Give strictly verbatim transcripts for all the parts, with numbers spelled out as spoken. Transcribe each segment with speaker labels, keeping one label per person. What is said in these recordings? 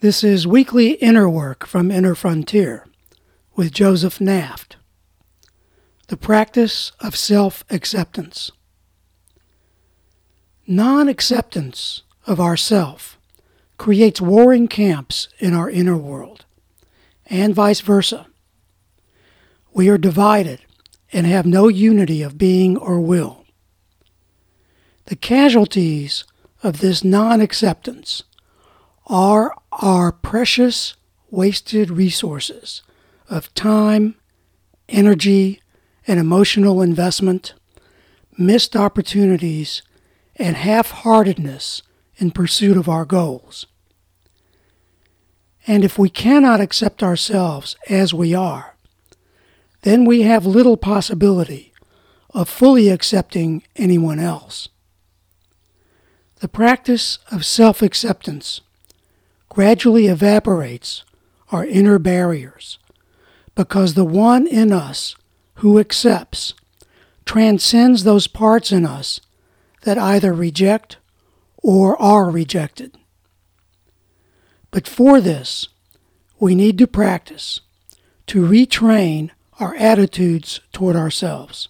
Speaker 1: This is Weekly Inner Work from Inner Frontier with Joseph Naft. The Practice of Self-Acceptance. Non-acceptance of ourself creates warring camps in our inner world, and vice versa. We are divided and have no unity of being or will. The casualties of this non-acceptance are our precious wasted resources of time, energy, and emotional investment, missed opportunities, and half-heartedness in pursuit of our goals. And if we cannot accept ourselves as we are, then we have little possibility of fully accepting anyone else. The practice of self-acceptance gradually evaporates our inner barriers because the one in us who accepts transcends those parts in us that either reject or are rejected. But for this, we need to practice to retrain our attitudes toward ourselves.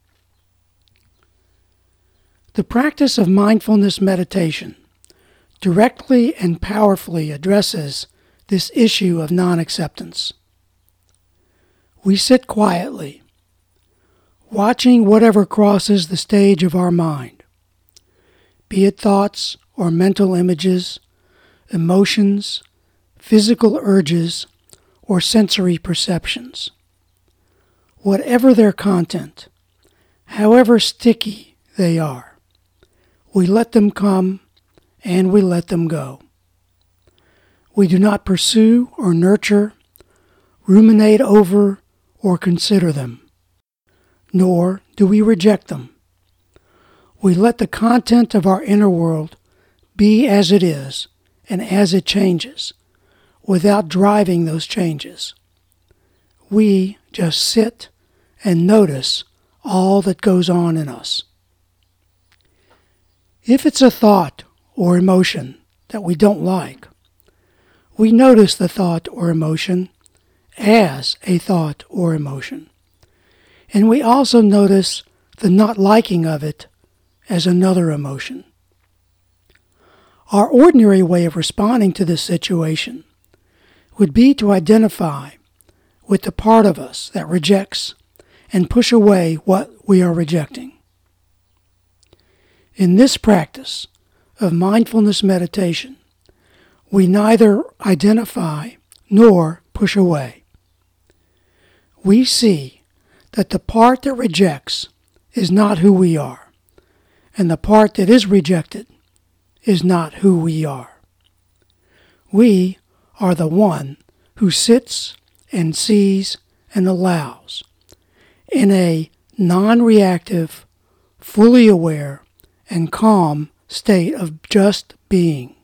Speaker 1: The practice of mindfulness meditation directly and powerfully addresses this issue of non-acceptance. We sit quietly, watching whatever crosses the stage of our mind, be it thoughts or mental images, emotions, physical urges, or sensory perceptions. Whatever their content, however sticky they are, we let them come and we let them go. We do not pursue or nurture, ruminate over, or consider them, nor do we reject them. We let the content of our inner world be as it is and as it changes, without driving those changes. We just sit and notice all that goes on in us. If it's a thought or emotion that we don't like, we notice the thought or emotion as a thought or emotion. And we also notice the not liking of it as another emotion. Our ordinary way of responding to this situation would be to identify with the part of us that rejects and push away what we are rejecting. In this practice of mindfulness meditation, we neither identify nor push away. We see that the part that rejects is not who we are, and the part that is rejected is not who we are. We are the one who sits and sees and allows in a non-reactive, fully aware, and calm state of just being.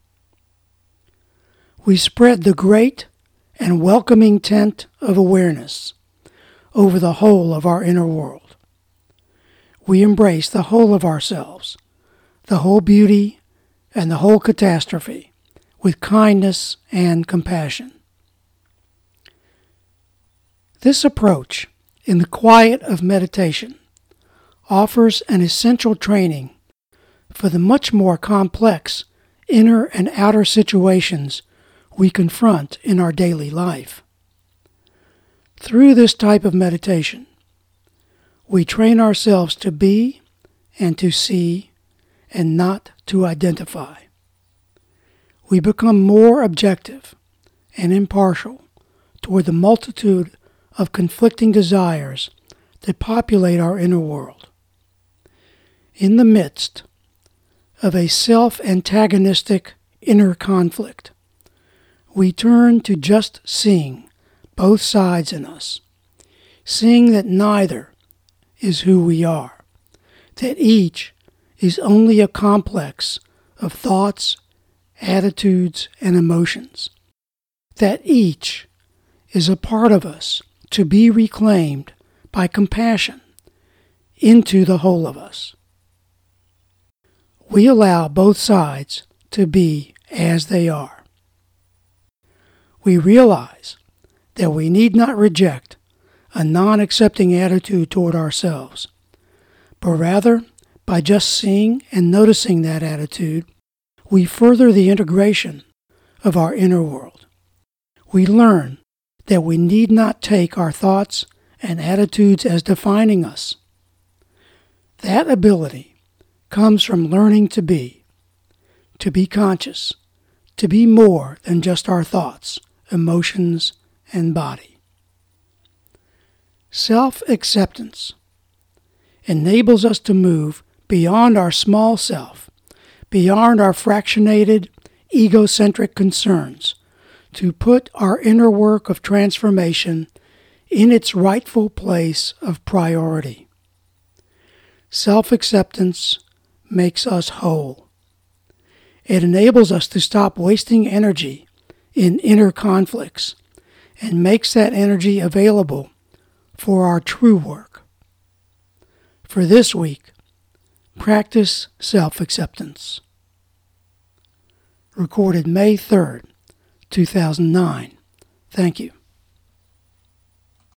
Speaker 1: We spread the great and welcoming tent of awareness over the whole of our inner world. We embrace the whole of ourselves, the whole beauty and the whole catastrophe, with kindness and compassion. This approach, in the quiet of meditation, offers an essential training for the much more complex inner and outer situations we confront in our daily life. Through this type of meditation, we train ourselves to be and to see and not to identify. We become more objective and impartial toward the multitude of conflicting desires that populate our inner world. In the midst of a self-antagonistic inner conflict, we turn to just seeing both sides in us, seeing that neither is who we are, that each is only a complex of thoughts, attitudes, and emotions, that each is a part of us to be reclaimed by compassion into the whole of us. We allow both sides to be as they are. we realize that we need not reject a non-accepting attitude toward ourselves, but rather, by just seeing and noticing that attitude, we further the integration of our inner world. We learn that we need not take our thoughts and attitudes as defining us. That ability comes from learning to be, to be conscious, to be more than just our thoughts, emotions, and body. Self-acceptance enables us to move beyond our small self, beyond our fractionated, egocentric concerns, to put our inner work of transformation in its rightful place of priority. Self-acceptance makes us whole. It enables us to stop wasting energy in inner conflicts and makes that energy available for our true work. For this week, practice self-acceptance. Recorded May third, two thousand nine. Thank you.